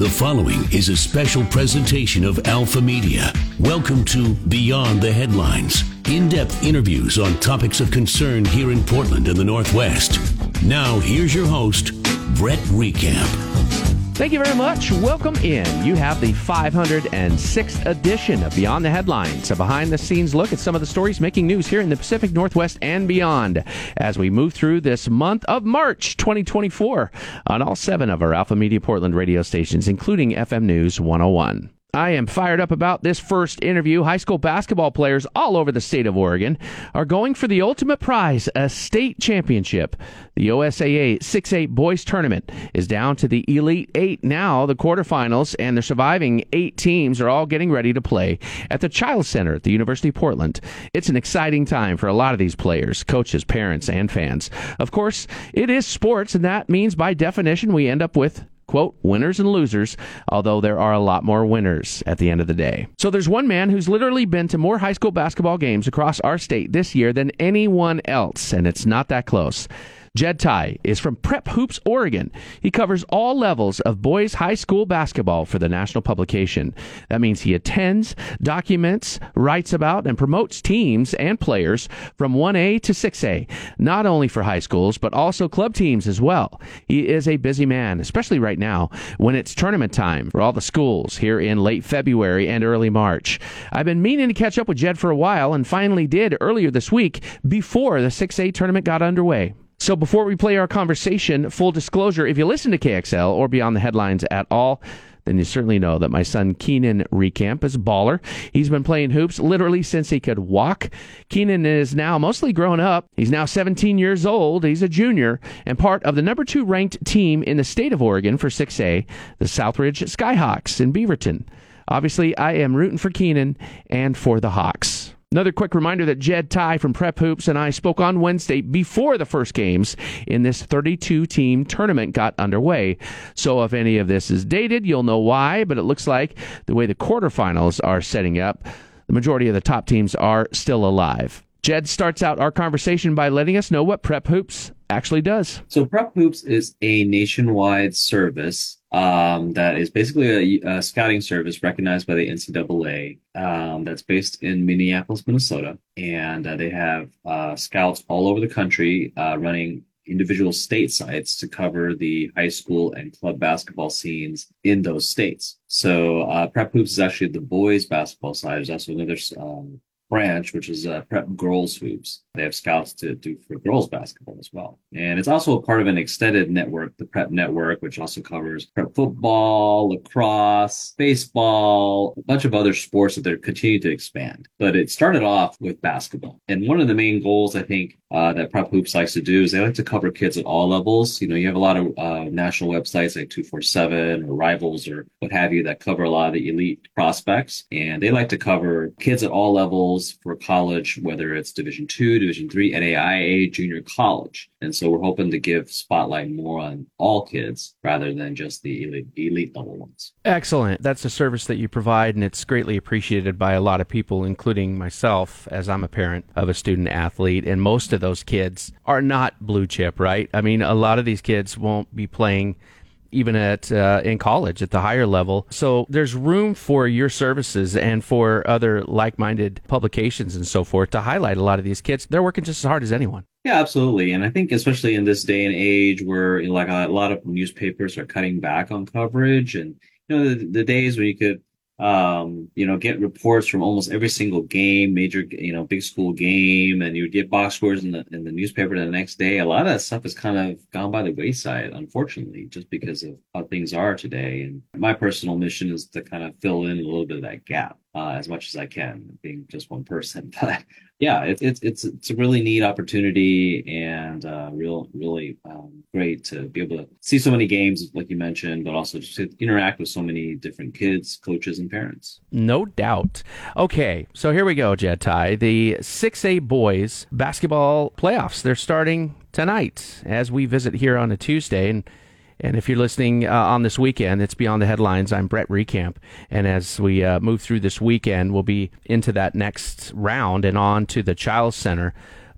The following is a special presentation of Alpha Media. Welcome to Beyond the Headlines, in-depth interviews on topics of concern here in Portland and the Northwest. Now, here's your host, Brett Recamp. Thank you very much. Welcome in. You have the 506th edition of Beyond the Headlines, a behind-the-scenes look at some of the stories making news here in the Pacific Northwest and beyond as we move through this month of March 2024 on all 7 of our Alpha Media Portland radio stations, including FM News 101. I am fired up about this first interview. High school basketball players all over the state of Oregon are going for the ultimate prize, a state championship. The OSAA 6A boys tournament is down to the Elite 8 now, the quarterfinals, and the surviving 8 teams are all getting ready to play at the Child Center at the University of Portland. It's an exciting time for a lot of these players, coaches, parents, and fans. Of course, it is sports, and that means by definition we end up with quote, winners and losers, although there are a lot more winners at the end of the day. So there's one man who's literally been to more high school basketball games across our state this year than anyone else, and it's not that close. Jed Tye is from Prep Hoops, Oregon. He covers all levels of boys high school basketball for the national publication. That means he attends, documents, writes about, and promotes teams and players from 1A to 6A, not only for high schools, but also club teams as well. He is a busy man, especially right now when it's tournament time for all the schools here in late February and early March. I've been meaning to catch up with Jed for a while and finally did earlier this week before the 6A tournament got underway. So before we play our conversation, full disclosure, if you listen to KXL or Beyond the Headlines at all, then you certainly know that my son Keenan Recamp is a baller. He's been playing hoops literally since he could walk. Keenan is now mostly grown up. He's now 17 years old. He's a junior and part of the number 2 ranked team in the state of Oregon for 6A, the Southridge Skyhawks in Beaverton. Obviously, I am rooting for Keenan and for the Hawks. Another quick reminder that Jed Tye from Prep Hoops and I spoke on Wednesday before the first games in this 32-team tournament got underway. So if any of this is dated, you'll know why, but it looks like the way the quarterfinals are setting up, the majority of the top teams are still alive. Jed starts out our conversation by letting us know what Prep Hoops actually does. So Prep Hoops is a nationwide service that is basically a scouting service recognized by the NCAA that's based in Minneapolis, Minnesota. And they have scouts all over the country running individual state sites to cover the high school and club basketball scenes in those states. So Prep Hoops is actually the boys basketball side. There's also another branch, which is Prep Girls Hoops. They have scouts to do for girls basketball as well. And it's also a part of an extended network, the Prep Network, which also covers prep football, lacrosse, baseball, a bunch of other sports that they're continuing to expand. But it started off with basketball. And one of the main goals, I think, that Prep Hoops likes to do is they like to cover kids at all levels. You know, you have a lot of national websites like 247 or Rivals or what have you that cover a lot of the elite prospects. And they like to cover kids at all levels for college, whether it's Division II, Division III, NAIA, junior college. And so we're hoping to give spotlight more on all kids rather than just the elite level ones. Excellent. That's a service that you provide, and it's greatly appreciated by a lot of people, including myself, as I'm a parent of a student athlete. And most of those kids are not blue chip, right? I mean, a lot of these kids won't be playing even in college at the higher level. So there's room for your services and for other like-minded publications and so forth to highlight a lot of these kids. They're working just as hard as anyone. Yeah, absolutely. And I think especially in this day and age where like a lot of newspapers are cutting back on coverage and, you know, the days when you could, get reports from almost every single game, major, big school game, and you would get box scores in the newspaper the next day. A lot of that stuff has kind of gone by the wayside, unfortunately, just because of how things are today. And my personal mission is to kind of fill in a little bit of that gap as much as I can, being just one person. But yeah, it's a really neat opportunity and really great to be able to see so many games, like you mentioned, but also just to interact with so many different kids, coaches, and parents. No doubt. Okay, so here we go, Jed Tye. The 6A boys basketball playoffs, they're starting tonight as we visit here on a Tuesday. And if you're listening on this weekend, it's Beyond the Headlines. I'm Brett Recamp. And as we move through this weekend, we'll be into that next round and on to the Child Center.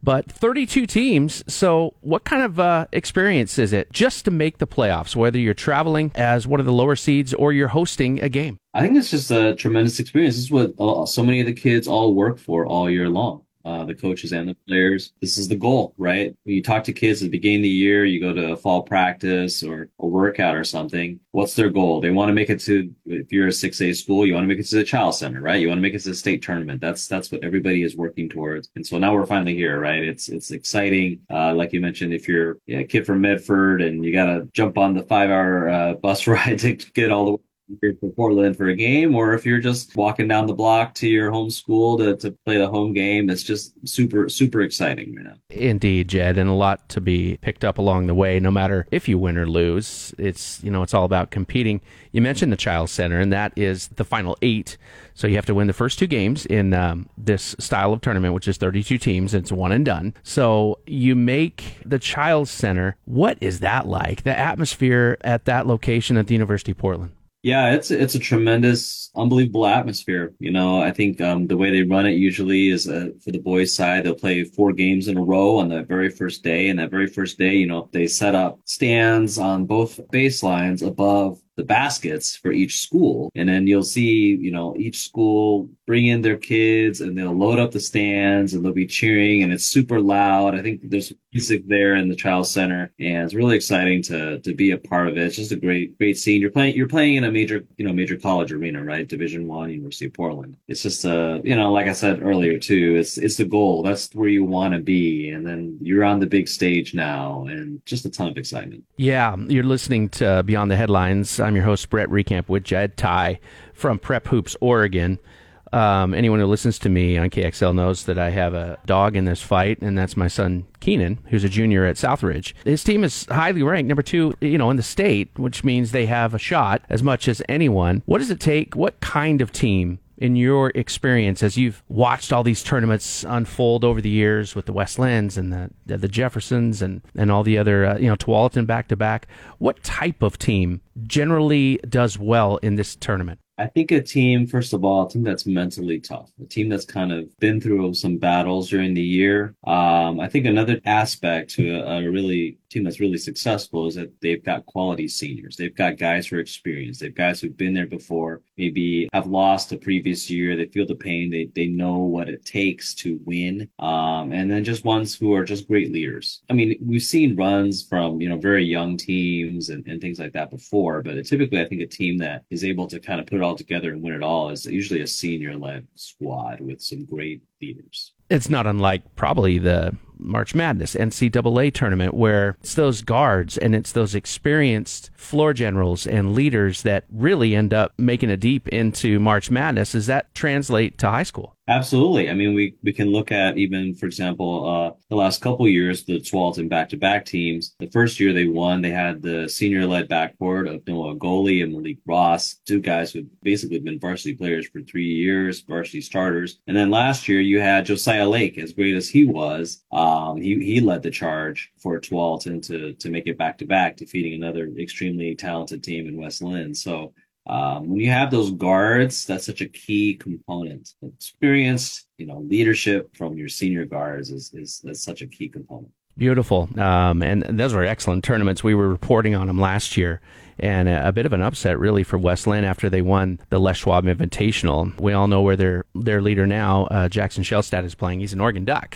but 32 teams. So what kind of experience is it just to make the playoffs, whether you're traveling as one of the lower seeds or you're hosting a game? I think it's just a tremendous experience. This is what so many of the kids all work for all year long. The coaches and the players. This is the goal, right? When you talk to kids at the beginning of the year, you go to a fall practice or a workout or something. What's their goal? They want to make it to, if you're a 6A school, you want to make it to the Child Center, right? You want to make it to the state tournament. That's what everybody is working towards. And so now we're finally here, right? It's exciting. Like you mentioned, if you're a kid from Medford and you got to jump on the 5-hour bus ride to get all the way here for Portland for a game, or if you're just walking down the block to your home school to play the home game, it's just super, super exciting right now. Indeed, Jed, and a lot to be picked up along the way, no matter if you win or lose. It's all about competing. You mentioned the Child Center, and that is the final 8. So you have to win the first 2 games in this style of tournament, which is 32 teams. It's one and done. So you make the Child Center. What is that like? The atmosphere at that location at the University of Portland? Yeah, it's a tremendous, unbelievable atmosphere. I think the way they run it usually is for the boys' side, they'll play 4 games in a row on the very first day. And that very first day, they set up stands on both baselines above the baskets for each school. And then you'll see, each school bring in their kids and they'll load up the stands and they'll be cheering and it's super loud. I think there's music there in the Child Center and it's really exciting to be a part of it. It's just a great scene. You're playing in a major college arena, right? Division I, University of Portland. It's just like I said earlier too, it's the goal. That's where you want to be. And then you're on the big stage now and just a ton of excitement. Yeah, you're listening to Beyond the Headlines. I'm your host, Brett Recamp, with Jed Ty from Prep Hoops, Oregon. Anyone who listens to me on KXL knows that I have a dog in this fight, and that's my son, Keenan, who's a junior at Southridge. His team is highly ranked, number 2, in the state, which means they have a shot as much as anyone. What does it take? What kind of team, in your experience, as you've watched all these tournaments unfold over the years with the Westlands and the Jeffersons and all the other, Tualatin back-to-back, what type of team generally does well in this tournament? I think a team, first of all, a team that's mentally tough, a team that's kind of been through some battles during the year. I think another aspect to a team that's really successful is that they've got quality seniors. They've got guys who are experienced. They've guys who've been there before, maybe have lost the previous year. They feel the pain. They know what it takes to win. And then just ones who are just great leaders. I mean, we've seen runs from, very young teams and things like that before, but typically I think a team that is able to kind of put it all together and win it all is usually a senior-led squad with some great leaders. It's not unlike probably the March Madness NCAA tournament, where it's those guards and it's those experienced floor generals and leaders that really end up making it deep into March Madness. Does that translate to high school? Absolutely. I mean, we can look at even, for example, the last couple of years, the Tualatin back-to-back teams. The first year they won, they had the senior-led backcourt of Noah Goli and Malik Ross, 2 guys who've basically been varsity players for 3 years, varsity starters. And then last year you had Josiah Lake, as great as he was. He led the charge for Tualatin to make it back-to-back, defeating another extremely talented team in West Linn. So when you have those guards, that's such a key component. Experience, leadership from your senior guards is such a key component. Beautiful. And those were excellent tournaments. We were reporting on them last year. And a bit of an upset, really, for West Linn after they won the Les Schwab Invitational. We all know where their leader now, Jackson Shellstad, is playing. He's an Oregon Duck.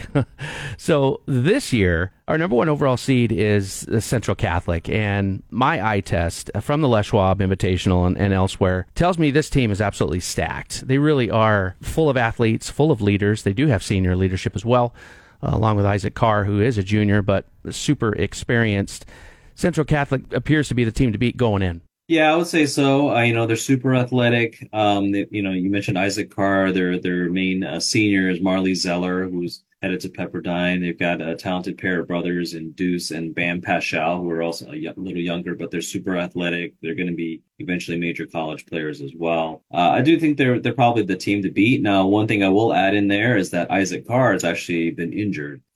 So this year, our number 1 overall seed is Central Catholic. And my eye test from the Les Schwab Invitational and elsewhere tells me this team is absolutely stacked. They really are full of athletes, full of leaders. They do have senior leadership as well, along with Isaac Carr, who is a junior, but super experienced. Central Catholic appears to be the team to beat going in. Yeah, I would say so. They're super athletic. You mentioned Isaac Carr. Their main senior is Marley Zeller, who's headed to Pepperdine. They've got a talented pair of brothers in Deuce and Bam Paschal, who are also a little younger, but they're super athletic. They're going to be eventually major college players as well. I do think they're probably the team to beat. Now, one thing I will add in there is that Isaac Carr has actually been injured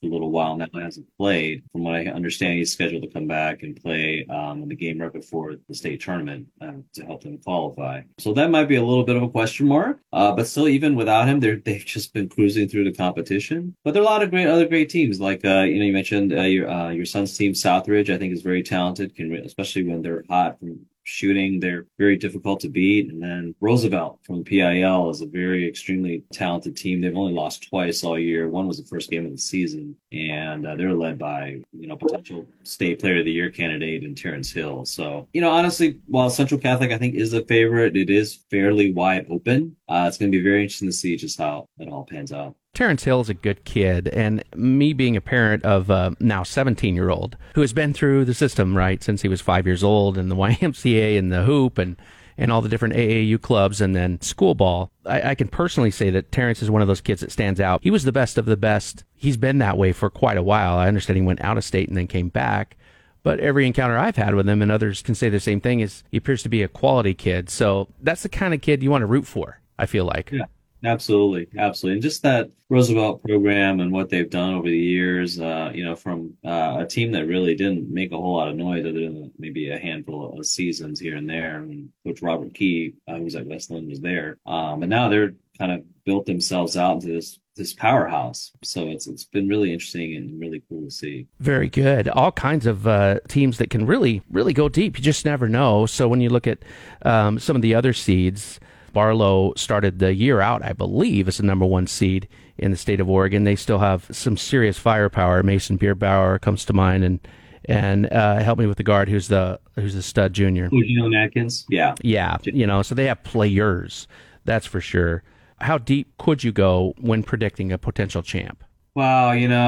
for a little while now. Hasn't played. From what I understand, he's scheduled to come back and play in the game right before the state tournament to help them qualify. So that might be a little bit of a question mark. But still, even without him, they've just been cruising through the competition. But there are a lot of other great teams. Like you mentioned your son's team, Southridge. I think is very talented. Especially when they're hot from shooting, they're very difficult to beat. And then Roosevelt from PIL is a very extremely talented team. They've only lost twice all year. One was the first game of the season, and they're led by potential state player of the year candidate in Terrence Hill. So honestly, while Central Catholic I think is a favorite, it is fairly wide open. It's going to be very interesting to see just how it all pans out. Terrence Hill is a good kid, and me being a parent of a now 17-year-old who has been through the system, right, since he was 5 years old, and the YMCA and the hoop and all the different AAU clubs and then school ball, I can personally say that Terrence is one of those kids that stands out. He was the best of the best. He's been that way for quite a while. I understand he went out of state and then came back. But every encounter I've had with him, and others can say the same thing, is he appears to be a quality kid. So that's the kind of kid you want to root for, I feel like. Yeah. Absolutely. And just that Roosevelt program and what they've done over the years, from a team that really didn't make a whole lot of noise other than maybe a handful of seasons here and there. And Coach Robert Key, who was at Westland, was there. But now they're kind of built themselves out into this powerhouse. So it's been really interesting and really cool to see. Very good. All kinds of teams that can really, really go deep. You just never know. So when you look at some of the other seeds, Barlow started the year out, I believe, as the number one seed in the state of Oregon. They still have some serious firepower. Mason Bierbauer comes to mind, and help me with the guard, who's the stud junior. Leon Atkins. Yeah. So they have players, that's for sure. How deep could you go when predicting a potential champ? Wow,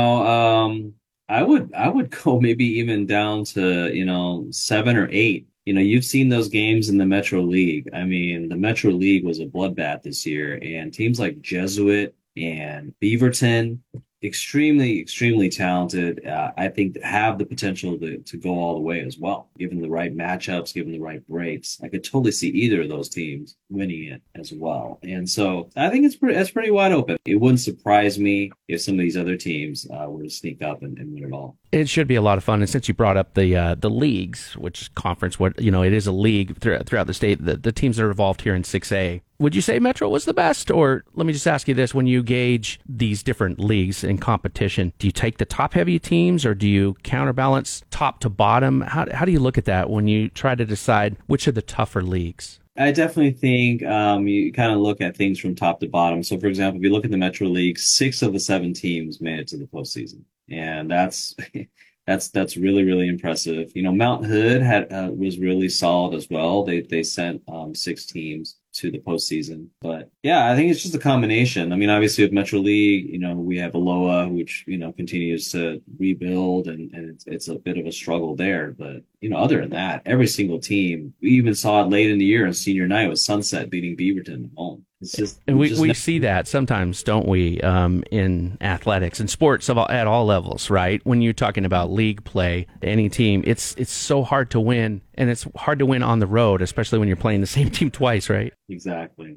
I would go maybe even down to 7 or 8. You've seen those games in the Metro League. I mean, the Metro League was a bloodbath this year, and teams like Jesuit and Beaverton, extremely, extremely talented. I think have the potential to go all the way as well, given the right matchups, given the right breaks. I could totally see either of those teams winning it as well. And so I think it's pretty wide open. It wouldn't surprise me if some of these other teams were to sneak up and win it all. It should be a lot of fun. And since you brought up the leagues, which is conference, it is a league throughout the state, the teams that are involved here in 6A, would you say Metro was the best? Or let me just ask you this, when you gauge these different leagues in competition, do you take the top-heavy teams or do you counterbalance top to bottom? How do you look at that when you try to decide which are the tougher leagues? I definitely think you kind of look at things from top to bottom. So, for example, if you look at the Metro League, 6 of the 7 teams made it to the postseason. And that's really, really impressive. Mount Hood was really solid as well. They sent 6 teams to the postseason. But yeah, I think it's just a combination. I mean, obviously with Metro League, we have Aloha, which, continues to rebuild and it's a bit of a struggle there. But, other than that, every single team, we even saw it late in the year on senior night with Sunset beating Beaverton at home. And we see that sometimes, don't we, in athletics and sports at all levels, right? When you're talking about league play, any team, it's so hard to win, and it's hard to win on the road, especially when you're playing the same team twice, right? Exactly.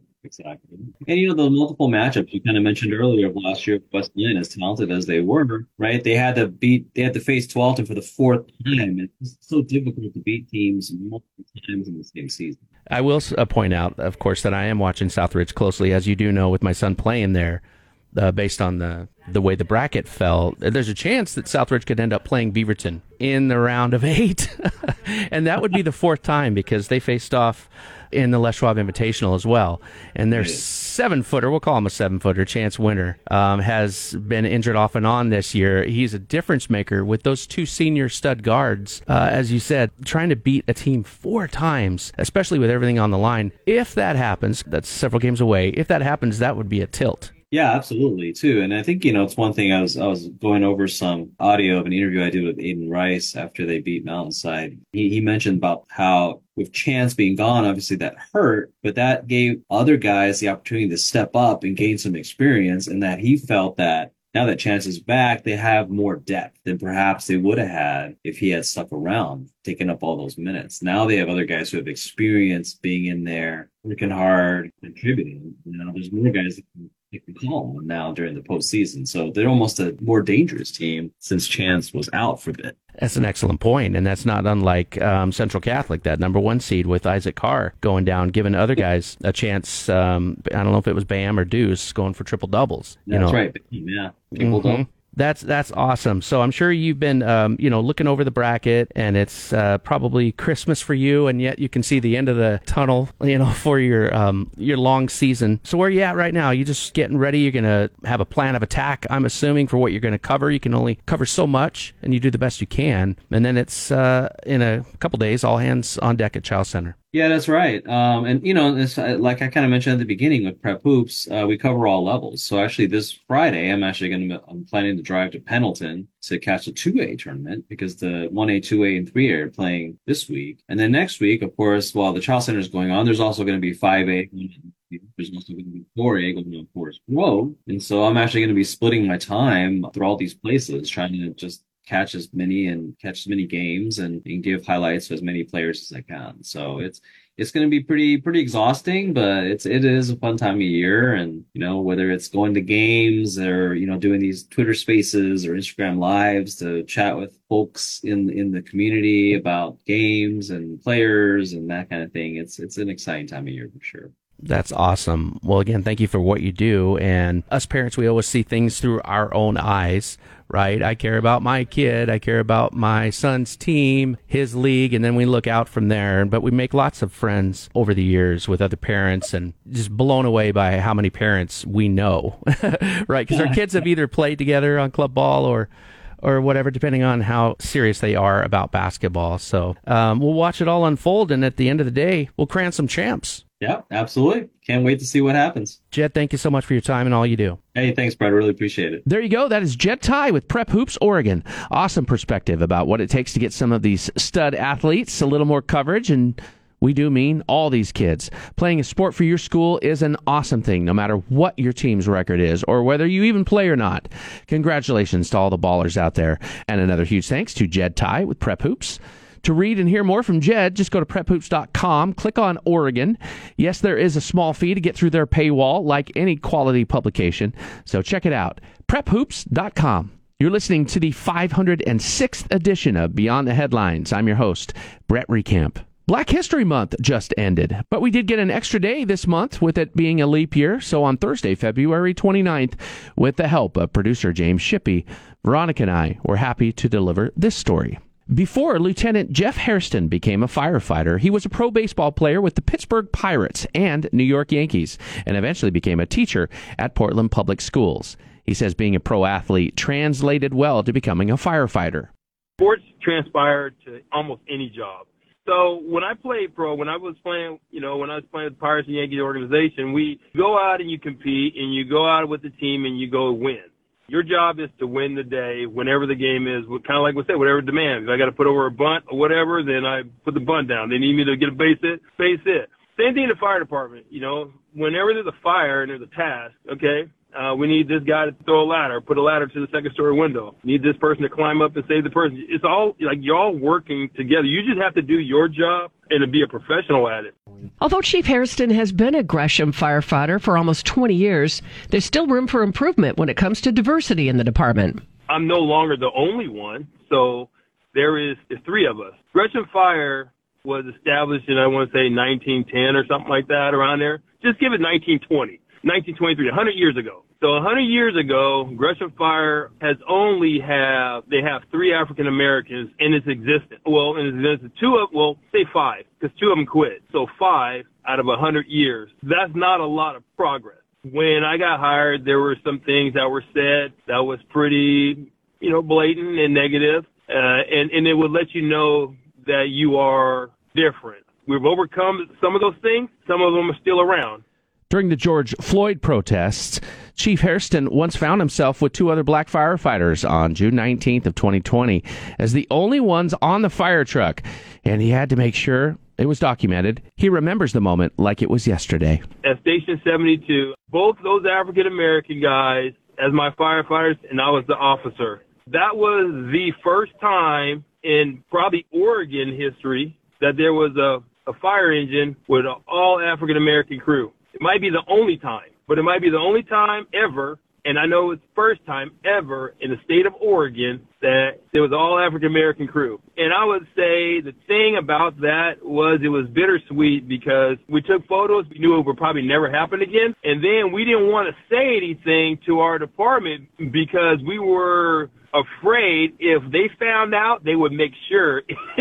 And the multiple matchups you kind of mentioned earlier of last year, West Lynn, as talented as they were, right? They had to face Tualatin for the 4th time. It's so difficult to beat teams multiple times in the same season. I will point out, of course, that I am watching Southridge closely, as you do know, with my son playing there. Based on the way the bracket fell, there's a chance that Southridge could end up playing Beaverton in the round of 8. And that would be the 4th time because they faced off in the Les Schwab Invitational as well. And their 7-footer, we'll call him a 7-footer, Chance Winter, has been injured off and on this year. He's a difference maker with those 2 senior stud guards. As you said, trying to beat a team 4 times, especially with everything on the line. If that happens, that's several games away. If that happens, that would be a tilt. Yeah, absolutely, too. And I think, it's one thing I was going over some audio of an interview I did with Aiden Rice after they beat Mountainside. He mentioned about how with Chance being gone, obviously that hurt, but that gave other guys the opportunity to step up and gain some experience, and that he felt that now that Chance is back, they have more depth than perhaps they would have had if he had stuck around, taking up all those minutes. Now they have other guys who have experience being in there, working hard, contributing. There's more guys that can you can call them now during the postseason. So they're almost a more dangerous team since Chance was out for a bit. That's an excellent point, and that's not unlike Central Catholic, that number 1 seed with Isaac Carr going down, giving other guys a chance. I don't know if it was Bam or Deuce going for triple doubles. That's right. Yeah, triple double. That's awesome. So I'm sure you've been, looking over the bracket, and it's probably Christmas for you, and yet you can see the end of the tunnel, for your long season. So where are you at right now? You just getting ready? You're going to have a plan of attack, I'm assuming, for what you're going to cover. You can only cover so much, and you do the best you can. And then it's in a couple days, all hands on deck at Chiles Center. Yeah, that's right. It's, like I kind of mentioned at the beginning with Prep Hoops, we cover all levels. So actually this Friday, I'm planning to drive to Pendleton to catch a 2A tournament because the 1A, 2A, and 3A are playing this week. And then next week, of course, while the Chiles Center is going on, there's also going to be 5A. There's also going to be 4A going on Forest Grove. And so I'm actually going to be splitting my time through all these places, trying to just catch as many games and give highlights to as many players as I can. So it's going to be pretty exhausting, but it is a fun time of year. And, whether it's going to games or, doing these Twitter spaces or Instagram lives to chat with folks in the community about games and players and that kind of thing, it's an exciting time of year for sure. That's awesome. Well, again, thank you for what you do. And us parents, we always see things through our own eyes, right? I care about my kid. I care about my son's team, his league, and then we look out from there. But we make lots of friends over the years with other parents and just blown away by how many parents we know, right? Because our kids have either played together on club ball or whatever, depending on how serious they are about basketball. So we'll watch it all unfold, and at the end of the day, we'll crown some champs. Yeah, absolutely. Can't wait to see what happens. Jed, thank you so much for your time and all you do. Hey, thanks, Brad. Really appreciate it. There you go. That is Jed Tye with Prep Hoops Oregon. Awesome perspective about what it takes to get some of these stud athletes a little more coverage, and we do mean all these kids. Playing a sport for your school is an awesome thing, no matter what your team's record is or whether you even play or not. Congratulations to all the ballers out there. And another huge thanks to Jed Tye with Prep Hoops. To read and hear more from Jed, just go to prephoops.com, click on Oregon. Yes, there is a small fee to get through their paywall, like any quality publication, so check it out. prephoops.com. You're listening to the 506th edition of Beyond the Headlines. I'm your host, Brett Recamp. Black History Month just ended, but we did get an extra day this month with it being a leap year. So on Thursday, February 29th, with the help of producer James Shippey, Veronica and I were happy to deliver this story. Before Lieutenant Jeff Hairston became a firefighter, he was a pro baseball player with the Pittsburgh Pirates and New York Yankees, and eventually became a teacher at Portland Public Schools. He says being a pro athlete translated well to becoming a firefighter. Sports transpired to almost any job. So when I played pro, when I was playing with the Pirates and Yankees organization, we go out and you compete and you go out with the team and you go win. Your job is to win the day whenever the game is, kind of like we said, whatever demands. If I got to put over a bunt or whatever, then I put the bunt down. They need me to get a base hit. Same thing in the fire department. Whenever there's a fire and there's a task, okay, we need this guy to throw a ladder, put a ladder to the second story window. Need this person to climb up and save the person. It's all like you're all working together. You just have to do your job and to be a professional at it. Although Chief Hairston has been a Gresham firefighter for almost 20 years, there's still room for improvement when it comes to diversity in the department. I'm no longer the only one, so there's 3 of us. Gresham Fire was established in, I want to say, 1910 or something like that, around there. Just give it 1920, 1923, 100 years ago. So 100 years ago, Gresham Fire has they have 3 African Americans in its existence. Well, in its existence, say 5, because 2 of them quit. So 5 out of 100 years. That's not a lot of progress. When I got hired, there were some things that were said that was pretty, blatant and negative. And it would let you know that you are different. We've overcome some of those things. Some of them are still around. During the George Floyd protests, Chief Hairston once found himself with 2 other black firefighters on June 19th of 2020 as the only ones on the fire truck, and he had to make sure it was documented. He remembers the moment like it was yesterday. At Station 72, both those African-American guys as my firefighters, and I was the officer. That was the first time in probably Oregon history that there was a fire engine with an all African-American crew. It might be the only time. but it might be the only time ever, and I know it's the first time ever in the state of Oregon that there was an all African American crew. And I would say the thing about that was it was bittersweet because we took photos, we knew it would probably never happen again, and then we didn't want to say anything to our department because we were afraid if they found out, they would make sure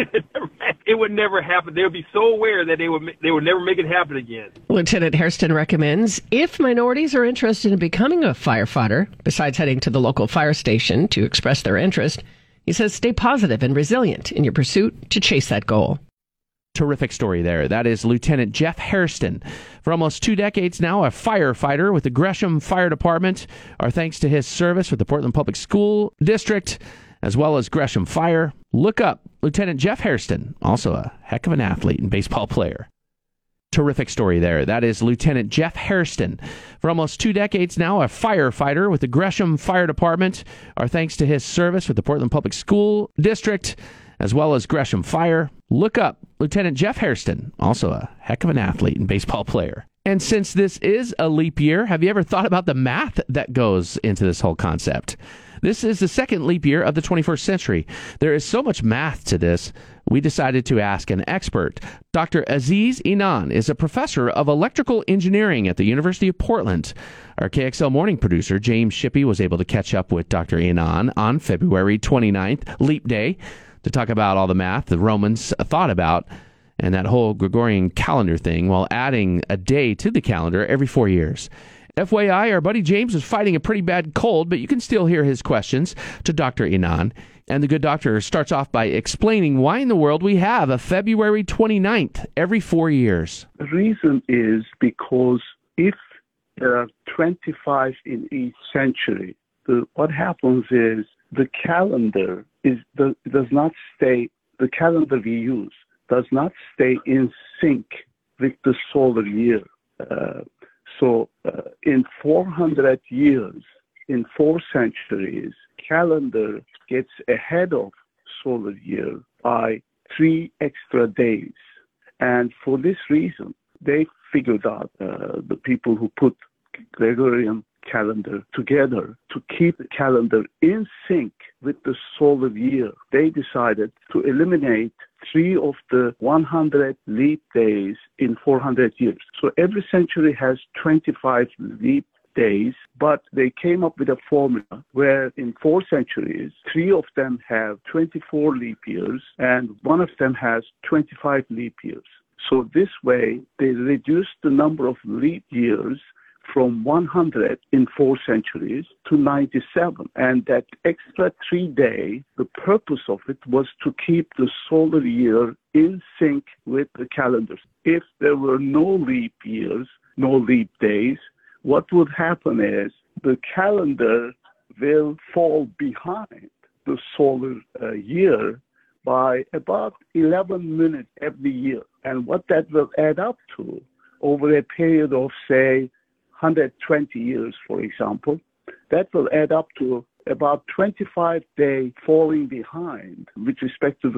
it would never happen. They would be so aware that they would never make it happen again. Lieutenant Hairston recommends if minorities are interested in becoming a firefighter, besides heading to the local fire station to express their interest, he says stay positive and resilient in your pursuit to chase that goal. Terrific story there. That is Lieutenant Jeff Hairston. For almost 2 decades now, a firefighter with the Gresham Fire Department. Our thanks to his service with the Portland Public School District, as well as Gresham Fire. Look up Lieutenant Jeff Hairston, also a heck of an athlete and baseball player. Terrific story there. That is Lieutenant Jeff Hairston. For almost 2 decades now, a firefighter with the Gresham Fire Department. Our thanks to his service with the Portland Public School District, as well as Gresham Fire. Look up Lieutenant Jeff Hairston, also a heck of an athlete and baseball player. And since this is a leap year, have you ever thought about the math that goes into this whole concept? This is the second leap year of the 21st century. There is so much math to this, we decided to ask an expert. Dr. Aziz Inan is a professor of electrical engineering at the University of Portland. Our KXL morning producer, James Shippey, was able to catch up with Dr. Inan on February 29th, Leap Day, to talk about all the math the Romans thought about and that whole Gregorian calendar thing while adding a day to the calendar every 4 years. FYI, our buddy James was fighting a pretty bad cold, but you can still hear his questions to Dr. Inan. And the good doctor starts off by explaining why in the world we have a February 29th every 4 years. The reason is because if there are 25 in each century, what happens is the calendar does not stay, the calendar we use does not stay in sync with the solar year. So in 400 years, in 4 centuries, calendar gets ahead of solar year by 3 extra days. And for this reason, they figured out, the people who put Gregorian calendar together to keep the calendar in sync with the solar year, they decided to eliminate 3 of the 100 leap days in 400 years. So every century has 25 leap days, but they came up with a formula where in 4 centuries, 3 of them have 24 leap years and 1 of them has 25 leap years. So this way, they reduced the number of leap years from 100 in 4 centuries to 97. And that extra 3 day, the purpose of it was to keep the solar year in sync with the calendars. If there were no leap years, no leap days, what would happen is the calendar will fall behind the solar year by about 11 minutes every year. And what that will add up to over a period of, say, 120 years, for example, that will add up to about 25 days falling behind with respect to the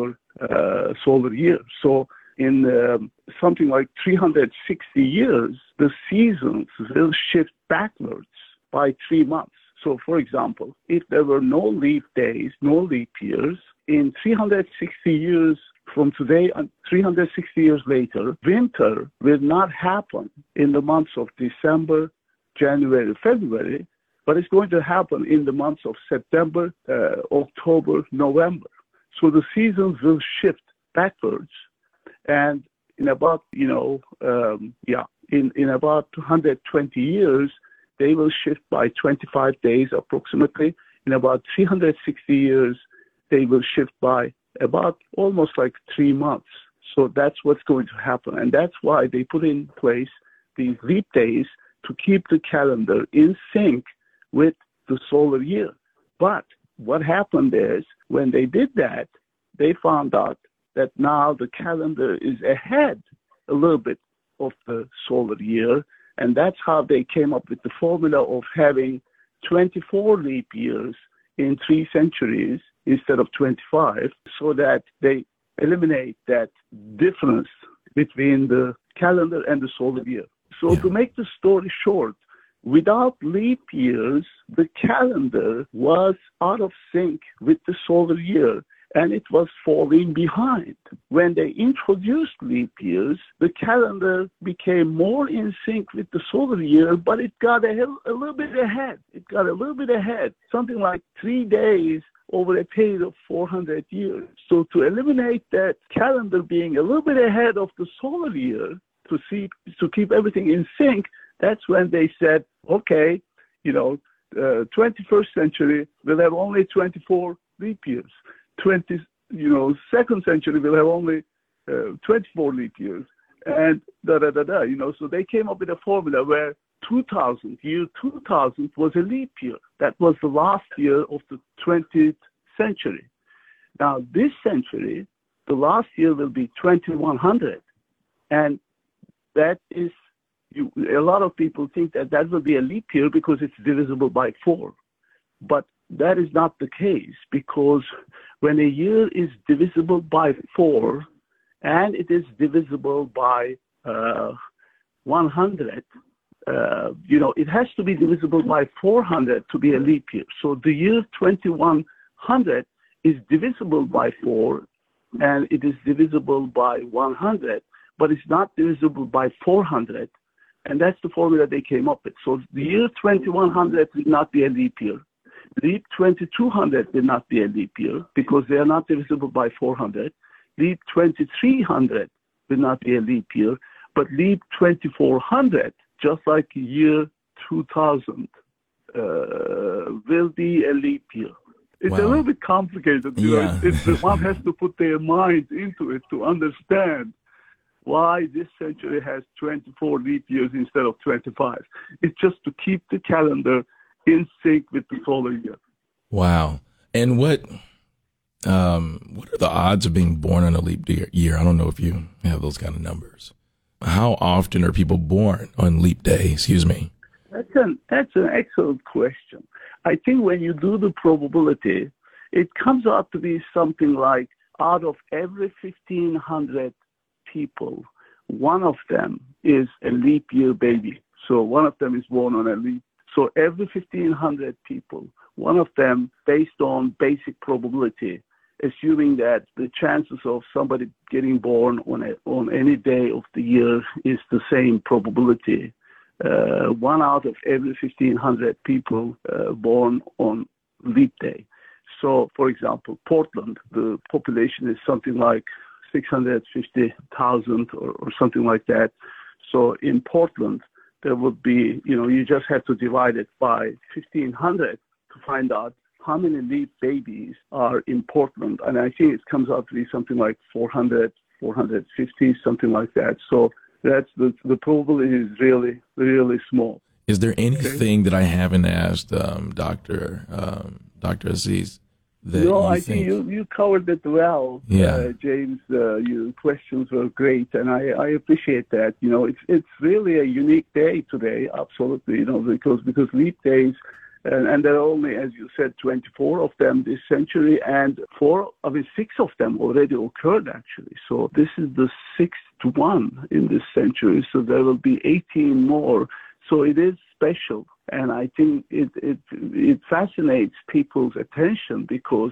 solar year. So in something like 360 years, the seasons will shift backwards by 3 months. So, for example, if there were no leap days, no leap years, in 360 years from today and 360 years later, winter will not happen in the months of December, January, February, but it's going to happen in the months of September, October, November. So the seasons will shift backwards. And in about, in about 120 years, they will shift by 25 days approximately. In about 360 years, they will shift by about almost like 3 months. So that's what's going to happen. And that's why they put in place these leap days to keep the calendar in sync with the solar year. But what happened is when they did that, they found out that now the calendar is ahead a little bit of the solar year. And that's how they came up with the formula of having 24 leap years in 3 centuries instead of 25, so that they eliminate that difference between the calendar and the solar year. So to make the story short, without leap years, the calendar was out of sync with the solar year, and it was falling behind. When they introduced leap years, the calendar became more in sync with the solar year, but it got a little bit ahead. Something like 3 days over a period of 400 years. So to eliminate that calendar being a little bit ahead of the solar year, to keep everything in sync, that's when they said, okay, 21st century will have only 24 leap years. 2nd century will have only 24 leap years, and So they came up with a formula where year 2000 was a leap year. That was the last year of the 20th century. Now, this century, the last year will be 2100, and that is. A lot of people think that will be a leap year because it's divisible by 4. But that is not the case, because when a year is divisible by 4 and it is divisible by 100, it has to be divisible by 400 to be a leap year. So the year 2100 is divisible by 4 and it is divisible by 100, but it's not divisible by 400. And that's the formula they came up with. So the year 2100 will not be a leap year. Leap 2200 will not be a leap year because they are not divisible by 400. Leap 2300 will not be a leap year. But leap 2400, just like year 2000, will be a leap year. It's a little bit complicated. One has to put their mind into it to understand why this century has 24 leap years instead of 25. It's just to keep the calendar in sync with the solar year. Wow. And what are the odds of being born on a leap year? I don't know if you have those kind of numbers. How often are people born on leap day? Excuse me. That's an excellent question. I think when you do the probability, it comes out to be something like out of every 1,500 people, one of them is a leap year baby. So one of them is born on a leap. So every 1,500 people, one of them, based on basic probability, assuming that the chances of somebody getting born on any day of the year is the same probability, one out of every 1,500 people born on leap day. So, for example, Portland, the population is something like 650,000 or something like that. So in Portland, there would be, you just have to divide it by 1,500 to find out how many leap babies are in Portland. And I think it comes out to be something like 400, 450, something like that. So that's the probability is really, really small. Is there anything that I haven't asked Dr. Aziz? No, I think you covered it well, James. Your questions were great, and I appreciate that. It's really a unique day today, absolutely. Because leap days, and there are only, as you said, 24 of them this century, and 6 of them already occurred actually. So this is the 6th one in this century. So there will be 18 more. So it is special. And I think it fascinates people's attention because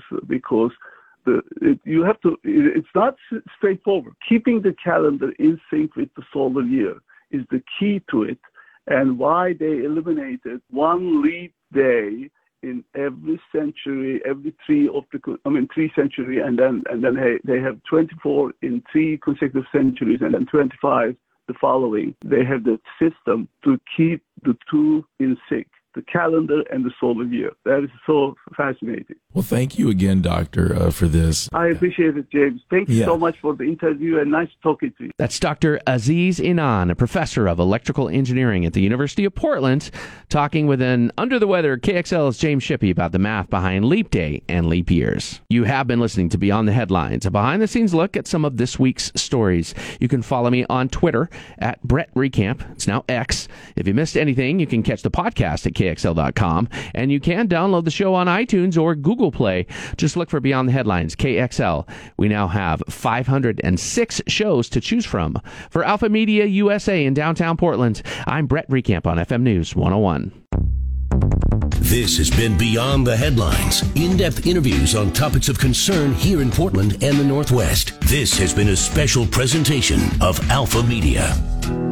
it's not straightforward. Keeping the calendar in sync with the solar year is the key to it, and why they eliminated one leap day in every century, every 3 centuries, and then they have 24 in 3 consecutive centuries, and then 25 the following. They have the system to keep the two in sync, the calendar and the solar year. That is so fascinating. Well, thank you again, Doctor, for this. I appreciate it, James. Thank you so much for the interview, and nice talking to you. That's Dr. Aziz Inan, a professor of electrical engineering at the University of Portland, talking with an under-the-weather KXL's James Shippey about the math behind leap day and leap years. You have been listening to Beyond the Headlines, a behind-the-scenes look at some of this week's stories. You can follow me on Twitter at Brett Recamp. It's now X. If you missed anything, you can catch the podcast at KXL.com. And you can download the show on iTunes or Google Play. Just look for Beyond the Headlines, KXL. We now have 506 shows to choose from. For Alpha Media USA in downtown Portland, I'm Brett Recamp on FM News 101. This has been Beyond the Headlines, in-depth interviews on topics of concern here in Portland and the Northwest. This has been a special presentation of Alpha Media.